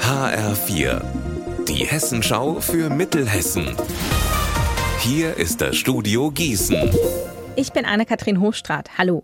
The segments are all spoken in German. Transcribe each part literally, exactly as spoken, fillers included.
H R vier, die Hessenschau für Mittelhessen. Hier ist das Studio Gießen. Ich bin Anne-Kathrin Hochstraat. Hallo.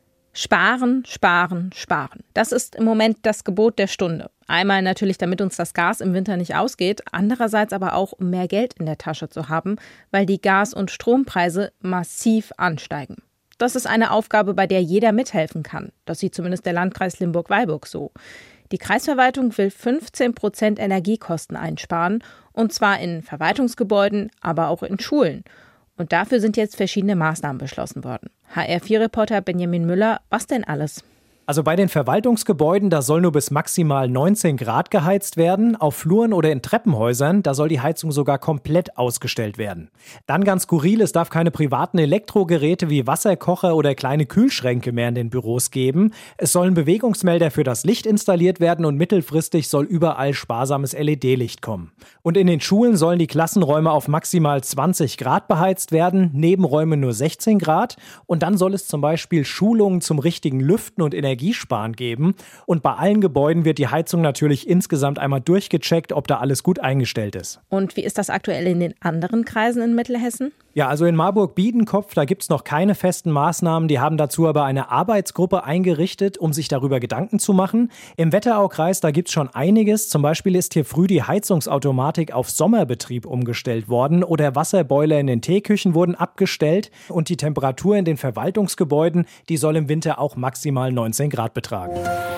Sparen, sparen, sparen. Das ist im Moment das Gebot der Stunde. Einmal natürlich, damit uns das Gas im Winter nicht ausgeht, andererseits aber auch, um mehr Geld in der Tasche zu haben, weil die Gas- und Strompreise massiv ansteigen. Das ist eine Aufgabe, bei der jeder mithelfen kann. Das sieht zumindest der Landkreis Limburg-Weilburg so. Die Kreisverwaltung will fünfzehn Prozent Energiekosten einsparen, und zwar in Verwaltungsgebäuden, aber auch in Schulen. Und dafür sind jetzt verschiedene Maßnahmen beschlossen worden. H R vier Reporter Benjamin Müller, was denn alles? Also bei den Verwaltungsgebäuden, da soll nur bis maximal neunzehn Grad geheizt werden. Auf Fluren oder in Treppenhäusern, da soll die Heizung sogar komplett ausgestellt werden. Dann ganz skurril, es darf keine privaten Elektrogeräte wie Wasserkocher oder kleine Kühlschränke mehr in den Büros geben. Es sollen Bewegungsmelder für das Licht installiert werden und mittelfristig soll überall sparsames L E D-Licht kommen. Und in den Schulen sollen die Klassenräume auf maximal zwanzig Grad beheizt werden, Nebenräume nur sechzehn Grad. Und dann soll es zum Beispiel Schulungen zum richtigen Lüften und Energiesparen geben. Und bei allen Gebäuden wird die Heizung natürlich insgesamt einmal durchgecheckt, ob da alles gut eingestellt ist. Und wie ist das aktuell in den anderen Kreisen in Mittelhessen? Ja, also in Marburg-Biedenkopf, da gibt es noch keine festen Maßnahmen. Die haben dazu aber eine Arbeitsgruppe eingerichtet, um sich darüber Gedanken zu machen. Im Wetteraukreis, da gibt es schon einiges. Zum Beispiel ist hier früh die Heizungsautomatik auf Sommerbetrieb umgestellt worden oder Wasserboiler in den Teeküchen wurden abgestellt. Und die Temperatur in den Verwaltungsgebäuden, die soll im Winter auch maximal neunzehn Grad betragen.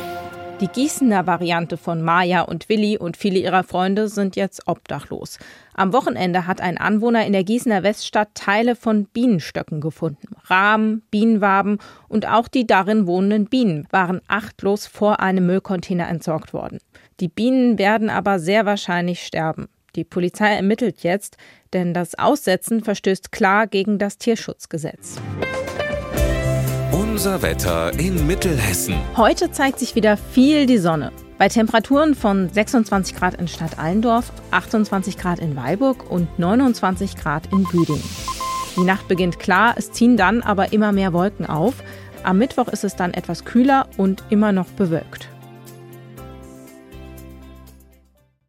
Die Gießener Variante von Maja und Willi und viele ihrer Freunde sind jetzt obdachlos. Am Wochenende hat ein Anwohner in der Gießener Weststadt Teile von Bienenstöcken gefunden. Rahmen, Bienenwaben und auch die darin wohnenden Bienen waren achtlos vor einem Müllcontainer entsorgt worden. Die Bienen werden aber sehr wahrscheinlich sterben. Die Polizei ermittelt jetzt, denn das Aussetzen verstößt klar gegen das Tierschutzgesetz. Unser Wetter in Mittelhessen. Heute zeigt sich wieder viel die Sonne. Bei Temperaturen von sechsundzwanzig Grad in Stadt Allendorf, achtundzwanzig Grad in Weilburg und neunundzwanzig Grad in Büdingen. Die Nacht beginnt klar, es ziehen dann aber immer mehr Wolken auf. Am Mittwoch ist es dann etwas kühler und immer noch bewölkt.